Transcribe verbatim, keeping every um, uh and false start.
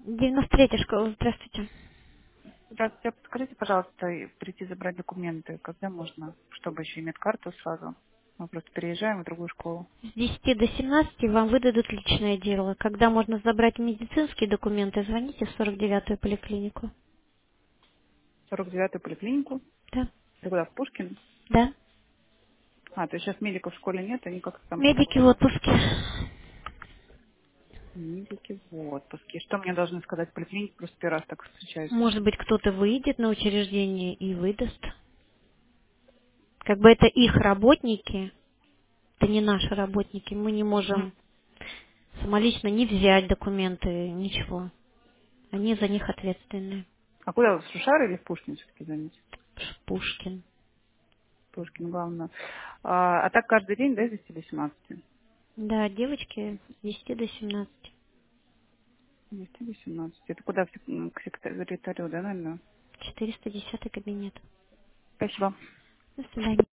девяносто третья школа, здравствуйте. Здравствуйте. Подскажите, пожалуйста, и прийти забрать документы, когда можно, чтобы еще иметь карту сразу? Мы просто переезжаем в другую школу. С десяти до семнадцати вам выдадут личное дело. Когда можно забрать медицинские документы, звоните в сорок девятую поликлинику. сорок девятую поликлинику. Да. Это куда, в Пушкин? Да. А, то есть сейчас медиков в школе нет, они как-то там Медики в отпуске. медики в отпуске. Что мне должны сказать в поликлинике? Просто первый раз так встречаюсь. Может быть, кто-то выйдет на учреждение и выдаст. Как бы это их работники, это не наши работники. Мы не Мгм. можем самолично не взять документы, ничего. Они за них ответственны. А куда, в Шушары или в Пушкин все-таки звонить? Пушкин. Пушкин, главное. А, а так каждый день, да, с десяти до семнадцати? Да, девочки с десяти до семнадцати. С десяти до семнадцати. Это куда, в сек- м, к секретарю, да, наверное? четыреста десятый кабинет. Спасибо. До свидания.